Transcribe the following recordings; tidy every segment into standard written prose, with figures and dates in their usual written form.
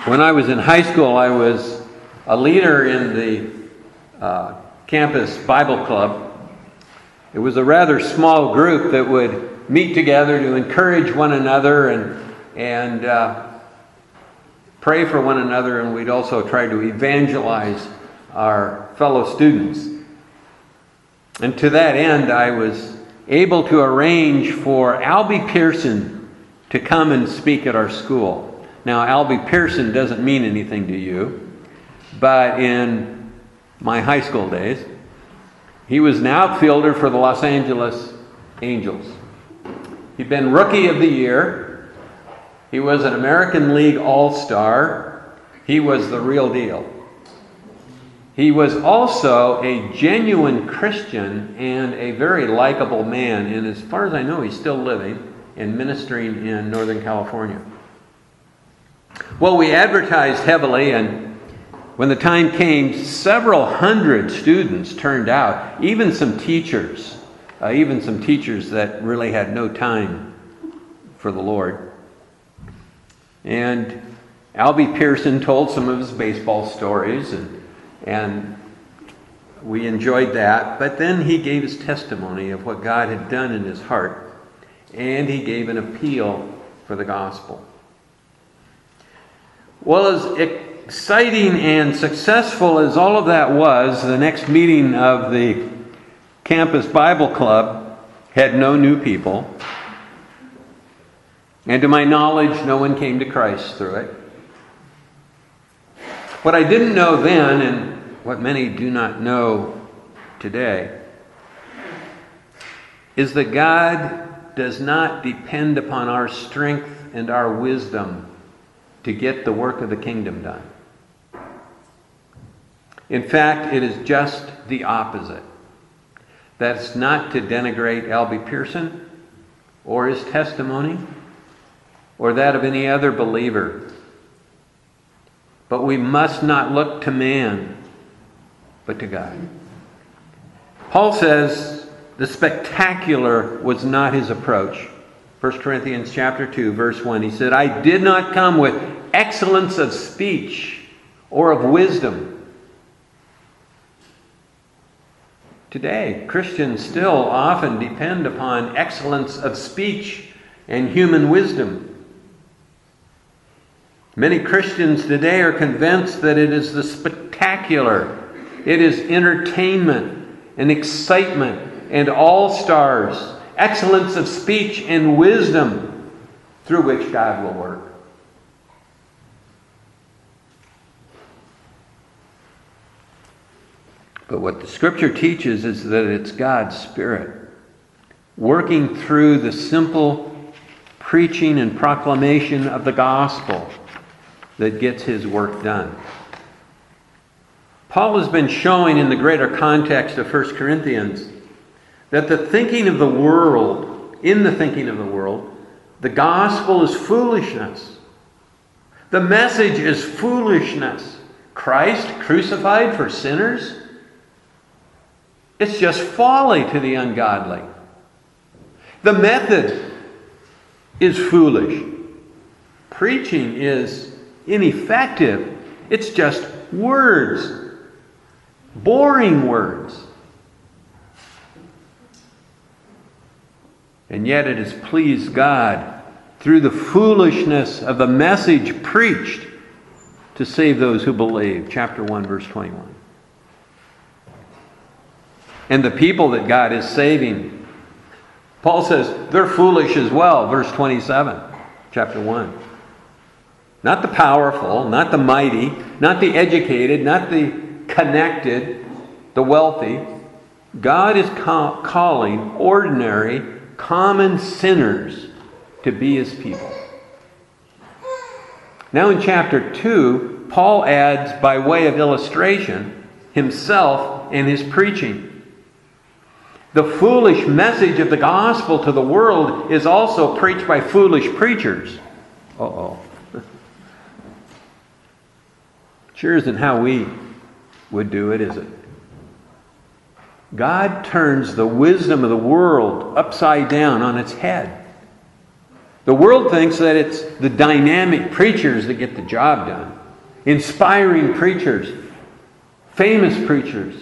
When I was in high school, I was a leader in the campus Bible club. It was a rather small group that would meet together to encourage one another and pray for one another, and we'd also try to evangelize our fellow students. And to that end, I was able to arrange for Albie Pearson to come and speak at our school. Now, Albie Pearson doesn't mean anything to you, but in my high school days, he was an outfielder for the Los Angeles Angels. He'd been Rookie of the Year. He was an American League All-Star. He was the real deal. He was also a genuine Christian and a very likable man. And as far as I know, he's still living and ministering in Northern California. Well, we advertised heavily, and when the time came, several hundred students turned out, even some teachers that really had no time for the Lord. And Albie Pearson told some of his baseball stories, and we enjoyed that. But then he gave his testimony of what God had done in his heart, and he gave an appeal for the gospel. Well, as exciting and successful as all of that was, the next meeting of the campus Bible club had no new people. And to my knowledge, no one came to Christ through it. What I didn't know then, and what many do not know today, is that God does not depend upon our strength and our wisdom to get the work of the kingdom done. In fact, it is just the opposite. That's not to denigrate Albie Pearson or his testimony or that of any other believer. But we must not look to man, but to God. Paul says the spectacular was not his approach. 1 Corinthians chapter 2, verse 1, he said, I did not come with excellence of speech or of wisdom. Today, Christians still often depend upon excellence of speech and human wisdom. Many Christians today are convinced that it is the spectacular, it is entertainment and excitement and all-stars, excellence of speech and wisdom through which God will work. But what the Scripture teaches is that it's God's Spirit working through the simple preaching and proclamation of the gospel that gets His work done. Paul has been showing in the greater context of 1 Corinthians that in the thinking of the world, the gospel is foolishness. The message is foolishness. Christ crucified for sinners? It's just folly to the ungodly. The method is foolish. Preaching is ineffective. It's just words. Boring words. And yet it has pleased God through the foolishness of the message preached to save those who believe. Chapter 1, verse 21. And the people that God is saving, Paul says, they're foolish as well. Verse 27, chapter 1. Not the powerful, not the mighty, not the educated, not the connected, the wealthy. God is calling ordinary, common sinners to be His people. Now in chapter 2, Paul adds, by way of illustration, himself and his preaching. The foolish message of the gospel to the world is also preached by foolish preachers. Sure isn't how we would do it, is it? God turns the wisdom of the world upside down on its head. The world thinks that it's the dynamic preachers that get the job done. Inspiring preachers, famous preachers,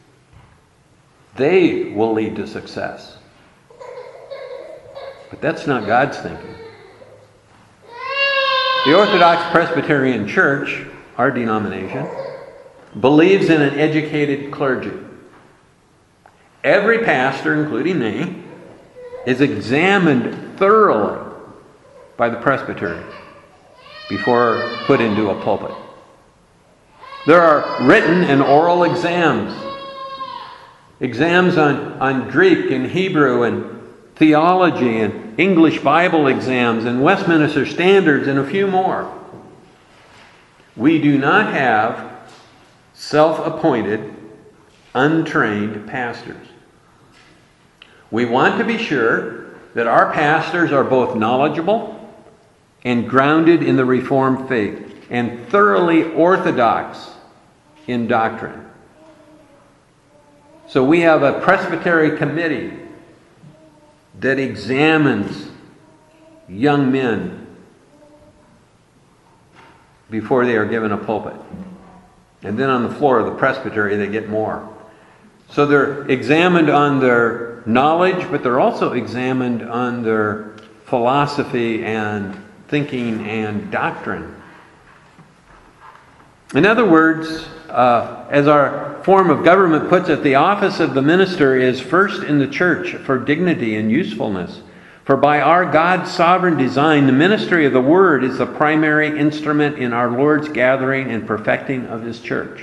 they will lead to success. But that's not God's thinking. The Orthodox Presbyterian Church, our denomination, believes in an educated clergy. Every pastor, including me, is examined thoroughly by the presbytery before put into a pulpit. There are written and oral exams. Exams on Greek and Hebrew and theology and English Bible exams and Westminster Standards and a few more. We do not have self-appointed, untrained pastors. We want to be sure that our pastors are both knowledgeable and grounded in the Reformed faith and thoroughly orthodox in doctrine. So we have a presbytery committee that examines young men before they are given a pulpit. And then on the floor of the presbytery they get more. So they're examined on their knowledge, but they're also examined on their philosophy and thinking and doctrine. In other words, as our form of government puts it, the office of the minister is first in the church for dignity and usefulness. For by our God's sovereign design, the ministry of the Word is the primary instrument in our Lord's gathering and perfecting of His church.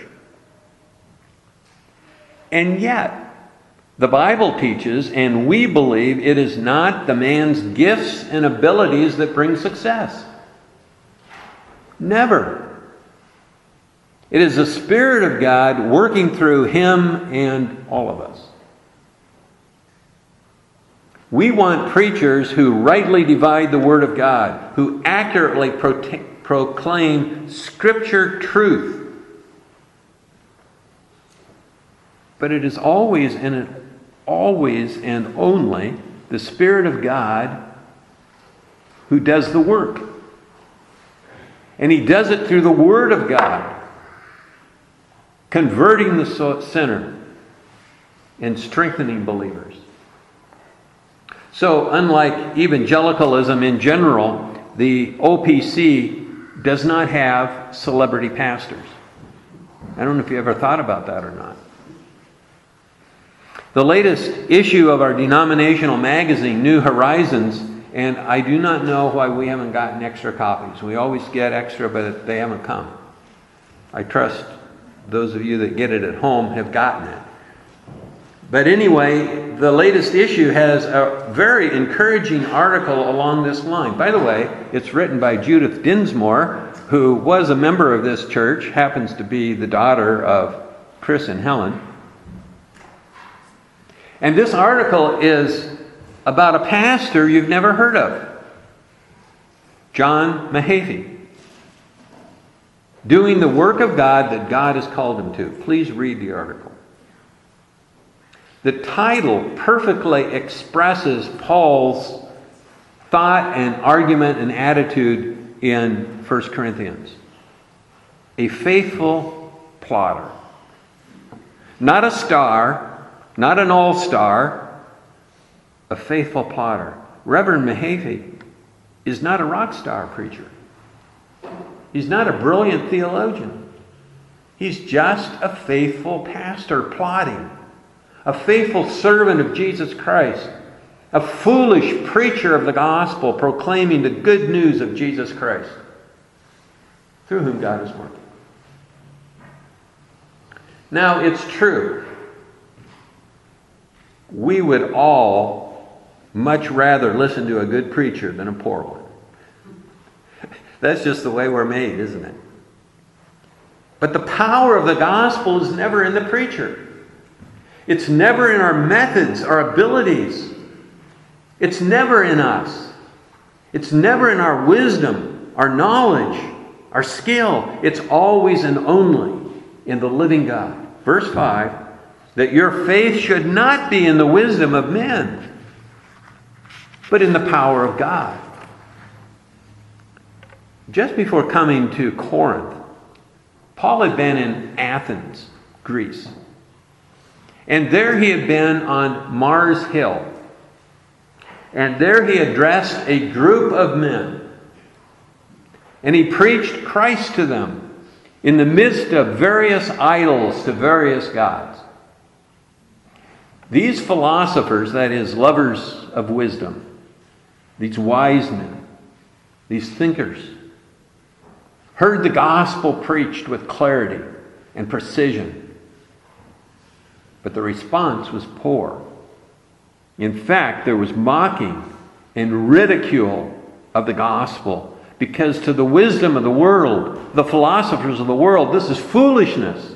And yet, the Bible teaches, and we believe, it is not the man's gifts and abilities that bring success. Never. It is the Spirit of God working through him and all of us. We want preachers who rightly divide the Word of God, who accurately proclaim Scripture truth. But it is always and only the Spirit of God who does the work. And He does it through the Word of God, converting the sinner and strengthening believers. So, unlike evangelicalism in general, the OPC does not have celebrity pastors. I don't know if you ever thought about that or not. The latest issue of our denominational magazine, New Horizons, and I do not know why we haven't gotten extra copies. We always get extra, but they haven't come. I trust those of you that get it at home have gotten it. But anyway, the latest issue has a very encouraging article along this line. By the way, it's written by Judith Dinsmore, who was a member of this church, happens to be the daughter of Chris and Helen. And this article is about a pastor you've never heard of, John Mahaffey, doing the work of God that God has called him to. Please read the article. The title perfectly expresses Paul's thought and argument and attitude in 1 Corinthians. A faithful plotter. Not a star, not an all-star, a faithful plotter. Reverend Mahaffey is not a rock star preacher. He's not a brilliant theologian. He's just a faithful pastor plodding. A faithful servant of Jesus Christ. A foolish preacher of the gospel proclaiming the good news of Jesus Christ, through whom God is working. Now, it's true. We would all much rather listen to a good preacher than a poor one. That's just the way we're made, isn't it? But the power of the gospel is never in the preacher. It's never in our methods, our abilities. It's never in us. It's never in our wisdom, our knowledge, our skill. It's always and only in the living God. Verse 5, that your faith should not be in the wisdom of men, but in the power of God. just before coming to Corinth, Paul had been in Athens, Greece. And there he had been on Mars Hill. And there he addressed a group of men. And he preached Christ to them in the midst of various idols to various gods. These philosophers, that is, lovers of wisdom, these wise men, these thinkers, heard the gospel preached with clarity and precision. But the response was poor. In fact, there was mocking and ridicule of the gospel, because to the wisdom of the world, the philosophers of the world, this is foolishness.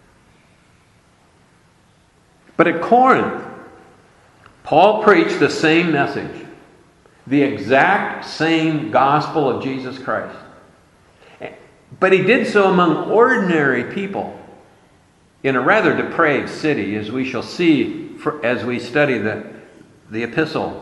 But at Corinth, Paul preached the same message, the exact same gospel of Jesus Christ. But he did so among ordinary people in a rather depraved city, as we shall see as we study the epistle.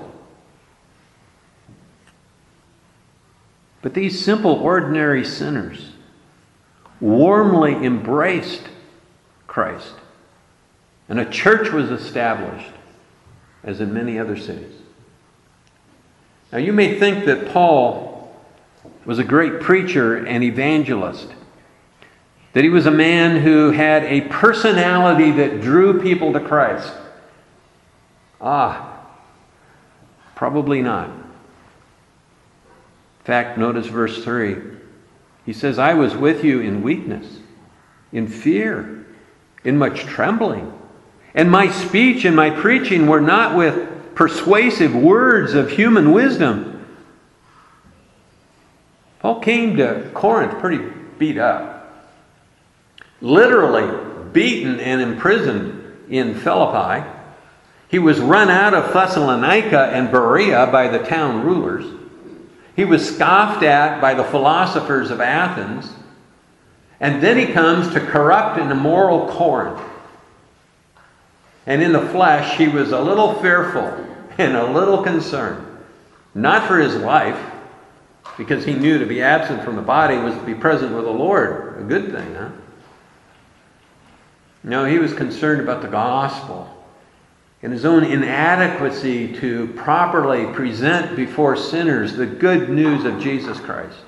But these simple, ordinary sinners warmly embraced Christ. And a church was established, as in many other cities. Now you may think that Paul was a great preacher and evangelist, that he was a man who had a personality that drew people to Christ. Probably not. In fact, notice verse 3. He says, I was with you in weakness, in fear, in much trembling. And my speech and my preaching were not with persuasive words of human wisdom. Paul came to Corinth pretty beat up. Literally beaten and imprisoned in Philippi. He was run out of Thessalonica and Berea by the town rulers. He was scoffed at by the philosophers of Athens. And then he comes to corrupt and immoral Corinth. And in the flesh, he was a little fearful and a little concerned. Not for his life, because he knew to be absent from the body was to be present with the Lord. A good thing, huh? No, he was concerned about the gospel and his own inadequacy to properly present before sinners the good news of Jesus Christ.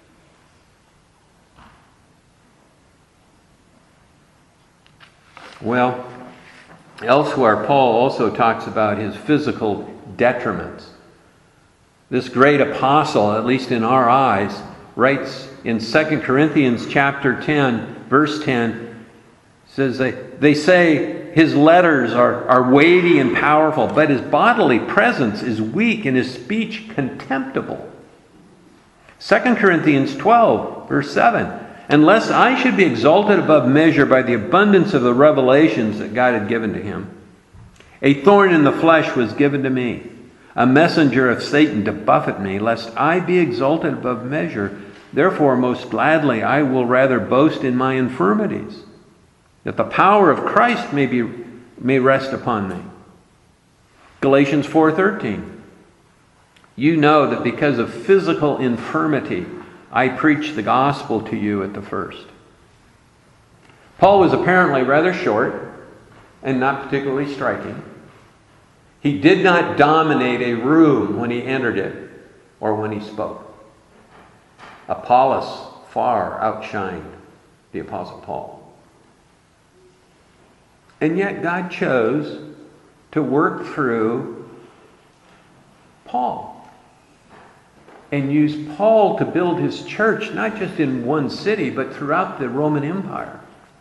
Well, elsewhere, Paul also talks about his physical detriments. This great apostle, at least in our eyes, writes in 2 Corinthians chapter 10, verse 10, says they say his letters are weighty and powerful, but his bodily presence is weak and his speech contemptible. 2 Corinthians 12, verse 7, unless I should be exalted above measure by the abundance of the revelations that God had given to him, a thorn in the flesh was given to me, a messenger of Satan to buffet me, lest I be exalted above measure. Therefore, most gladly, I will rather boast in my infirmities, that the power of Christ may rest upon me. Galatians 4:13. You know that because of physical infirmity, I preached the gospel to you at the first. Paul was apparently rather short and not particularly striking. He did not dominate a room when he entered it or when he spoke. Apollos far outshined the Apostle Paul. And yet God chose to work through Paul and use Paul to build his church, not just in one city, but throughout the Roman Empire.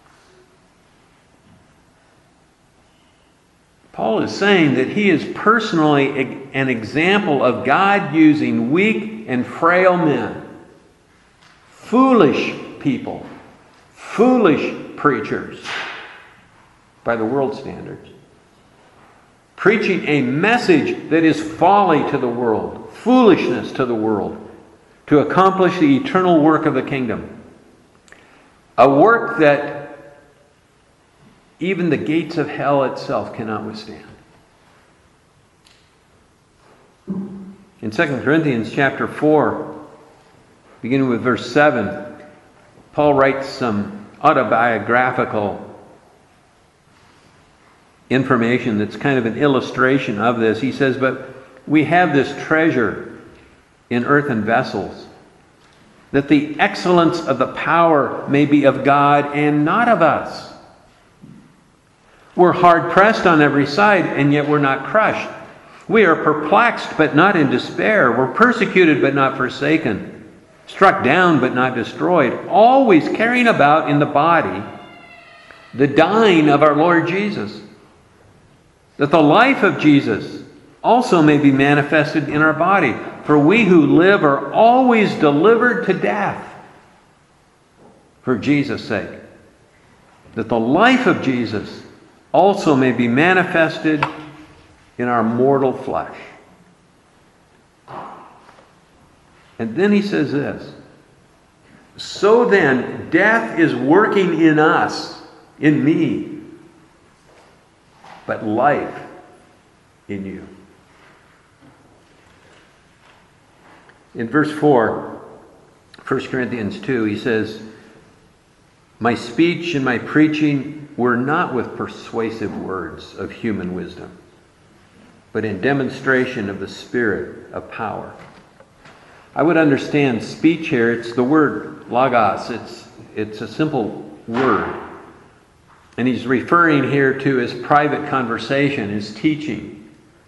Paul is saying that he is personally an example of God using weak and frail men, foolish people, foolish preachers by the world standards, preaching a message that is folly to the world, foolishness to the world, to accomplish the eternal work of the kingdom. A work that even the gates of hell itself cannot withstand. In 2 Corinthians chapter 4, beginning with verse 7, Paul writes some autobiographical information that's kind of an illustration of this. He says, "But we have this treasure in earthen vessels, that the excellence of the power may be of God and not of us. We're hard pressed on every side, and yet we're not crushed. We are perplexed, but not in despair. We're persecuted, but not forsaken. Struck down, but not destroyed. Always carrying about in the body the dying of our Lord Jesus, that the life of Jesus also may be manifested in our body. For we who live are always delivered to death for Jesus' sake, that the life of Jesus also may be manifested in our mortal flesh." And then he says this, "So then, death is working in us, in me, but life in you." In verse 4, 1 Corinthians 2, he says, "My speech and my preaching were not with persuasive words of human wisdom, but in demonstration of the Spirit of power." I would understand speech here. It's the word logos. It's a simple word. And he's referring here to his private conversation, his teaching.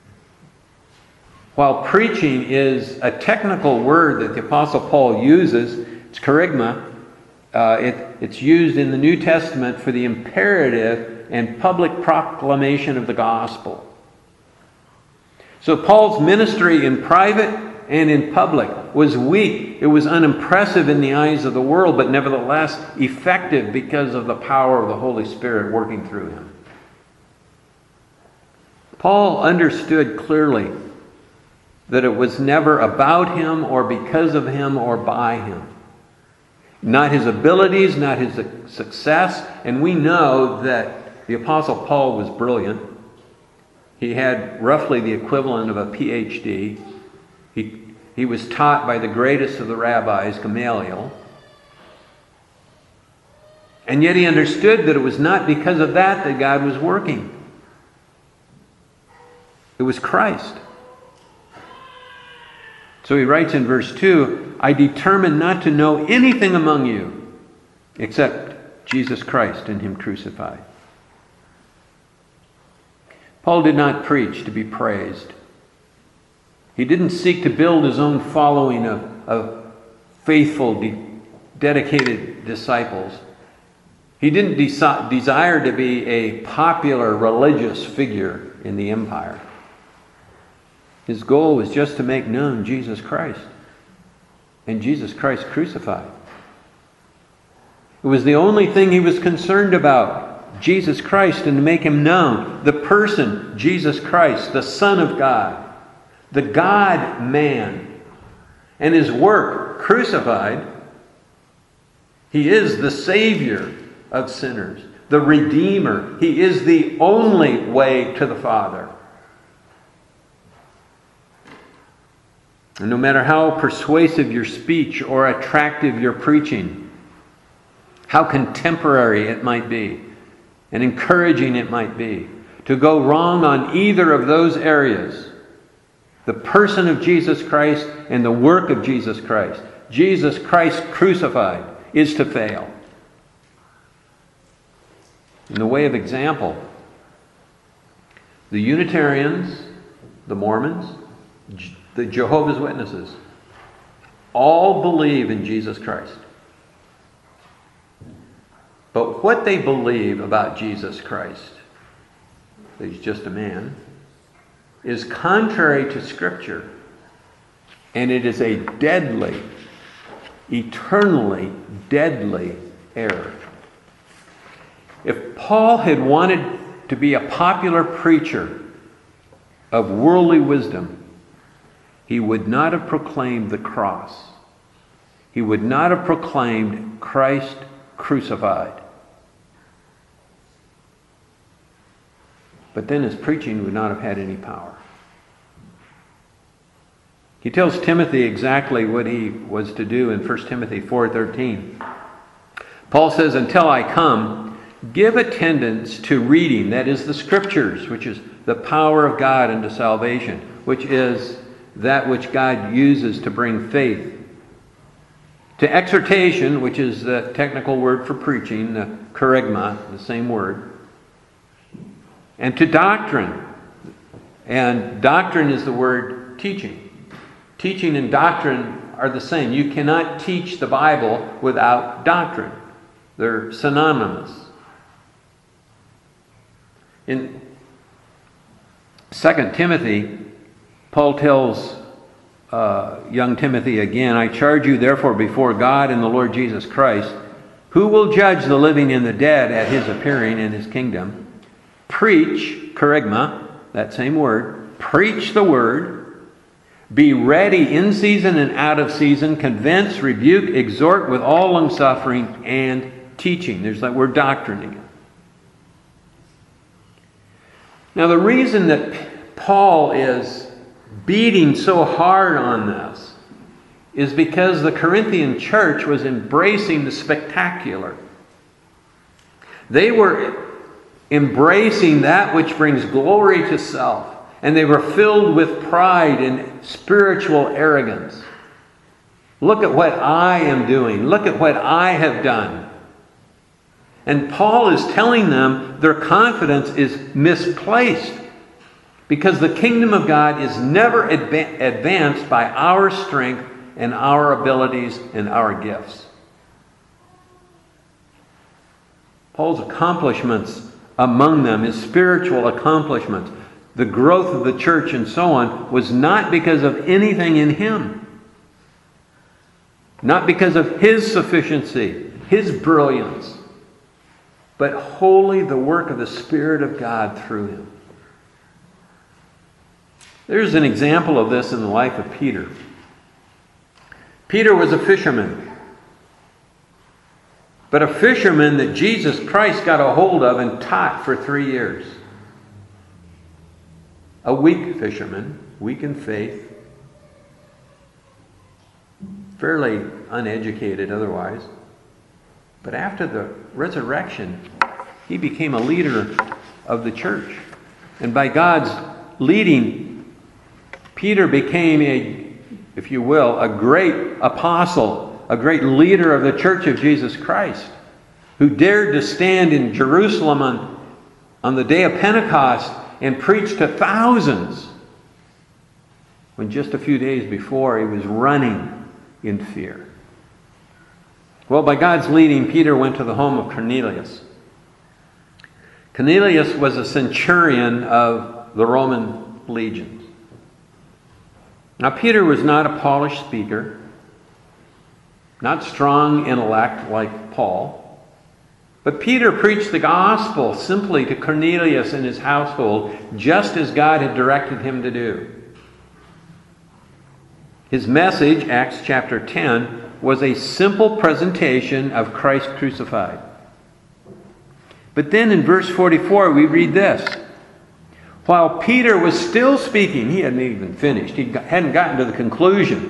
While preaching is a technical word that the Apostle Paul uses, it's kerygma. It's used in the New Testament for the imperative and public proclamation of the gospel. So Paul's ministry in private and in public was weak. It was unimpressive in the eyes of the world, but nevertheless effective because of the power of the Holy Spirit working through him. Paul understood clearly that it was never about him or because of him or by him. Not his abilities, not his success. And we know that the Apostle Paul was brilliant. He had roughly the equivalent of a PhD. He was taught by the greatest of the rabbis, Gamaliel. And yet he understood that it was not because of that God was working. It was Christ. So he writes in verse 2, "I determined not to know anything among you except Jesus Christ and Him crucified." Paul did not preach to be praised. He didn't seek to build his own following of faithful, dedicated disciples. He didn't desire to be a popular religious figure in the empire. His goal was just to make known Jesus Christ and Jesus Christ crucified. It was the only thing he was concerned about, Jesus Christ, and to make him known. The person, Jesus Christ, the Son of God, the God-man, and his work, crucified. He is the Savior of sinners, the Redeemer. He is the only way to the Father. And no matter how persuasive your speech or attractive your preaching, how contemporary it might be, and encouraging it might be, to go wrong on either of those areas, the person of Jesus Christ and the work of Jesus Christ, Jesus Christ crucified, is to fail. In the way of example, the Unitarians, the Mormons, the Jehovah's Witnesses, all believe in Jesus Christ. But what they believe about Jesus Christ, that He's just a man, is contrary to Scripture. And it is a deadly, eternally deadly error. If Paul had wanted to be a popular preacher of worldly wisdom, he would not have proclaimed the cross. He would not have proclaimed Christ crucified. But then his preaching would not have had any power. He tells Timothy exactly what he was to do in 1 Timothy 4:13. Paul says, "Until I come, give attendance to reading," that is the Scriptures, which is the power of God unto salvation, which is that which God uses to bring faith. To exhortation, which is the technical word for preaching, the kerygma, the same word. And to doctrine. And doctrine is the word teaching. Teaching and doctrine are the same. You cannot teach the Bible without doctrine. They're synonymous. In 2 Timothy, Paul tells young Timothy again, "I charge you therefore before God and the Lord Jesus Christ, who will judge the living and the dead at his appearing in his kingdom. Preach," kerygma, that same word, "preach the word. Be ready in season and out of season. Convince, rebuke, exhort with all longsuffering and teaching." There's that word doctrine again. Now the reason that Paul is beating so hard on this is because the Corinthian church was embracing the spectacular. They were embracing that which brings glory to self. And they were filled with pride and spiritual arrogance. Look at what I am doing. Look at what I have done. And Paul is telling them their confidence is misplaced because the kingdom of God is never advanced by our strength and our abilities and our gifts. Paul's accomplishments among them, his spiritual accomplishments, the growth of the church and so on, was not because of anything in him. Not because of his sufficiency, his brilliance, but wholly the work of the Spirit of God through him. There's an example of this in the life of Peter. Peter was a fisherman. But a fisherman that Jesus Christ got a hold of and taught for 3 years. A weak fisherman, weak in faith, fairly uneducated otherwise. But after the resurrection, he became a leader of the church. And by God's leading, Peter became if you will, a great apostle, a great leader of the church of Jesus Christ, who dared to stand in Jerusalem on the day of Pentecost and preach to thousands, when just a few days before he was running in fear. Well, by God's leading, Peter went to the home of Cornelius. Cornelius was a centurion of the Roman legions. Now, Peter was not a polished speaker, not strong intellect like Paul. But Peter preached the gospel simply to Cornelius and his household, just as God had directed him to do. His message, Acts chapter 10, was a simple presentation of Christ crucified. But then in verse 44 we read this. While Peter was still speaking, he hadn't even finished. He hadn't gotten to the conclusion.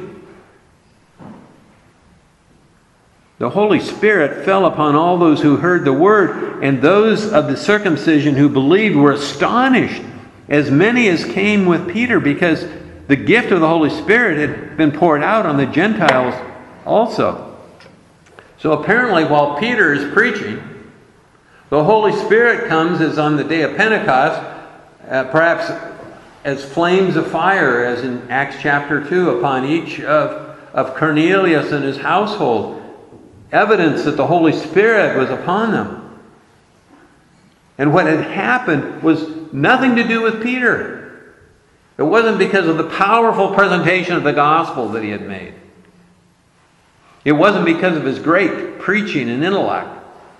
The Holy Spirit fell upon all those who heard the word, and those of the circumcision who believed were astonished, as many as came with Peter, because the gift of the Holy Spirit had been poured out on the Gentiles also. So apparently while Peter is preaching, the Holy Spirit comes as on the day of Pentecost, perhaps as flames of fire, as in Acts chapter 2, upon each of Cornelius and his household. Evidence that the Holy Spirit was upon them. And what had happened was nothing to do with Peter. It wasn't because of the powerful presentation of the gospel that he had made. It wasn't because of his great preaching and intellect.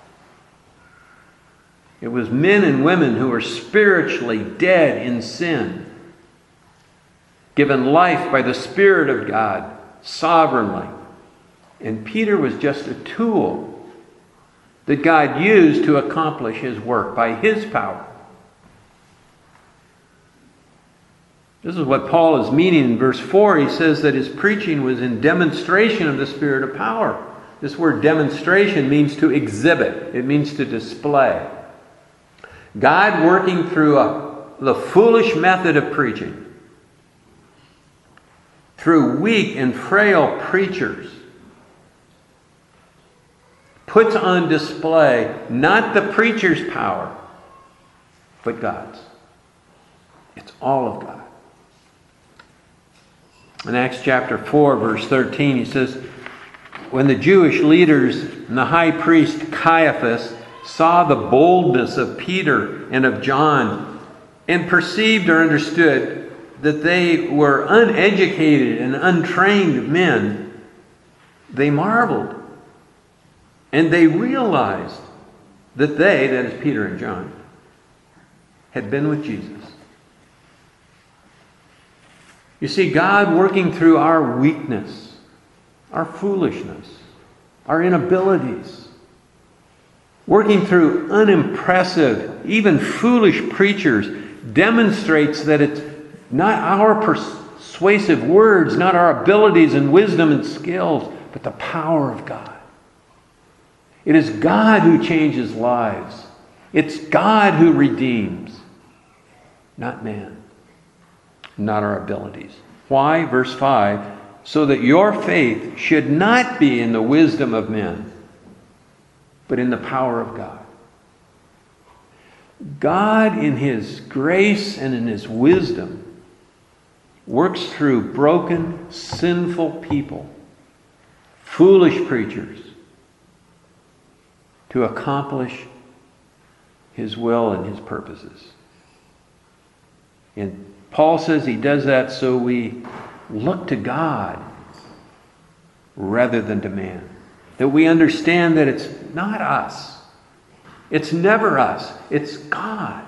It was men and women who were spiritually dead in sin, given life by the Spirit of God sovereignly. And Peter was just a tool that God used to accomplish his work by his power. This is what Paul is meaning in verse 4. He says that his preaching was in demonstration of the Spirit of power. This word demonstration means to exhibit. It means to display. God working through the foolish method of preaching, through weak and frail preachers, puts on display not the preacher's power, but God's. It's all of God. In Acts chapter 4, verse 13, he says, when the Jewish leaders and the high priest Caiaphas saw the boldness of Peter and of John and perceived or understood that they were uneducated and untrained men, they marveled. And they realized that they, that is Peter and John, had been with Jesus. You see, God working through our weakness, our foolishness, our inabilities, working through unimpressive, even foolish preachers, demonstrates that it's not our persuasive words, not our abilities and wisdom and skills, but the power of God. It is God who changes lives. It's God who redeems, not man, not our abilities. Why? Verse 5, so that your faith should not be in the wisdom of men, but in the power of God. God, in His grace and in His wisdom, works through broken, sinful people, foolish preachers, to accomplish His will and His purposes. And Paul says He does that so we look to God rather than to man. That we understand that it's not us. It's never us. It's God.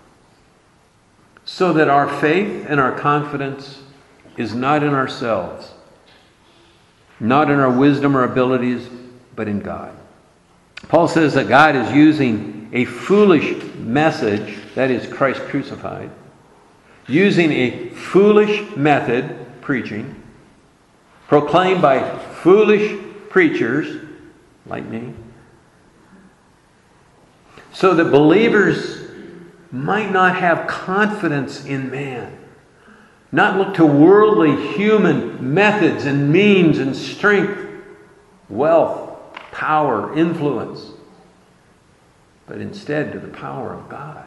So that our faith and our confidence is not in ourselves, not in our wisdom or abilities, but in God. Paul says that God is using a foolish message, that is Christ crucified, using a foolish method, preaching, proclaimed by foolish preachers like me, so that believers might not have confidence in man, not look to worldly human methods and means and strength, wealth, power, influence, but instead to the power of God.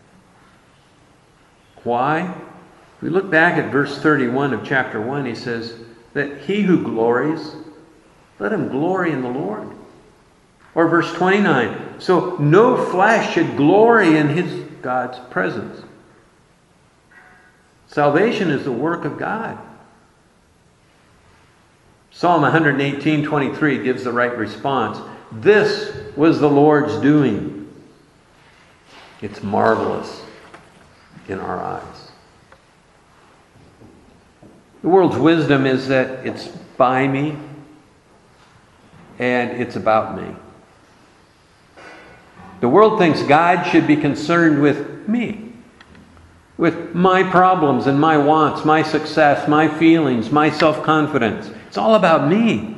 Why? If we look back at verse 31 of chapter 1, he says that he who glories, let him glory in the Lord. Or verse 29, so no flesh should glory in his God's presence. Salvation is the work of God. Psalm 118:23 gives the right response. This was the Lord's doing. It's marvelous in our eyes. The world's wisdom is that it's by me and it's about me. The world thinks God should be concerned with me, with my problems and my wants, my success, my feelings, my self-confidence. It's all about me.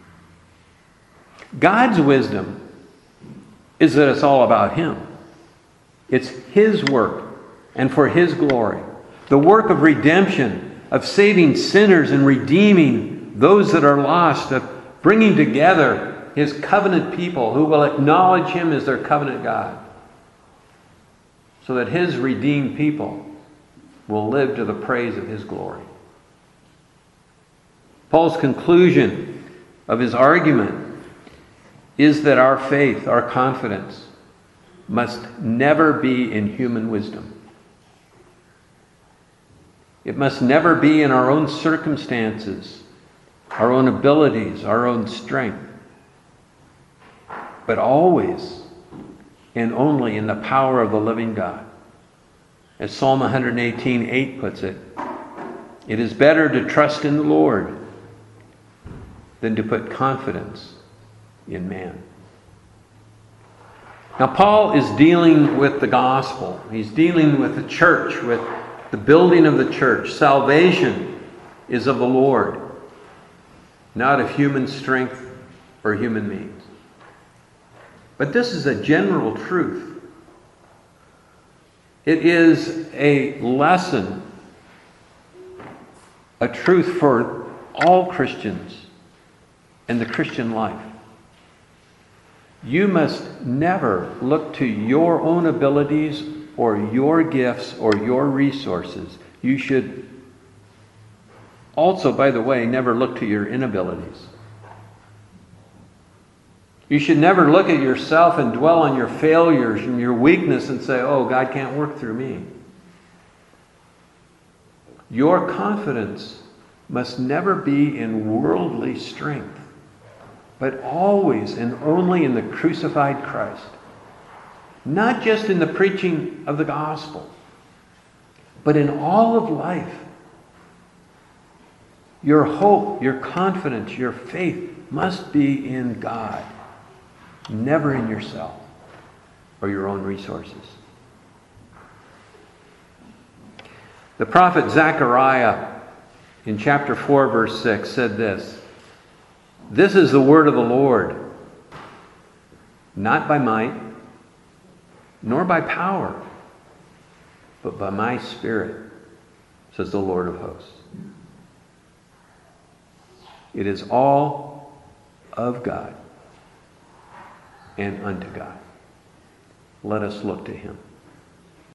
God's wisdom is that it's all about Him. It's His work and for His glory. The work of redemption, of saving sinners and redeeming those that are lost, of bringing together His covenant people who will acknowledge Him as their covenant God, so that His redeemed people will live to the praise of His glory. Paul's conclusion of his argument is that our faith, our confidence, must never be in human wisdom. It must never be in our own circumstances, our own abilities, our own strength, but always and only in the power of the living God. As Psalm 118:8 puts it, it is better to trust in the Lord than to put confidence in man. Now, Paul is dealing with the gospel. He's dealing with the church, with the building of the church. Salvation is of the Lord, not of human strength or human means. But this is a general truth. It is a lesson, a truth for all Christians and the Christian life. You must never look to your own abilities or your gifts or your resources. You should also, by the way, never look to your inabilities. You should never look at yourself and dwell on your failures and your weakness and say, oh, God can't work through me. Your confidence must never be in worldly strength, but always and only in the crucified Christ. Not just in the preaching of the gospel, but in all of life. Your hope, your confidence, your faith must be in God, never in yourself or your own resources. The prophet Zechariah in chapter 4, verse 6 said this, "This is the word of the Lord, not by might, nor by power, but by my Spirit, says the Lord of hosts." It is all of God and unto God. Let us look to Him.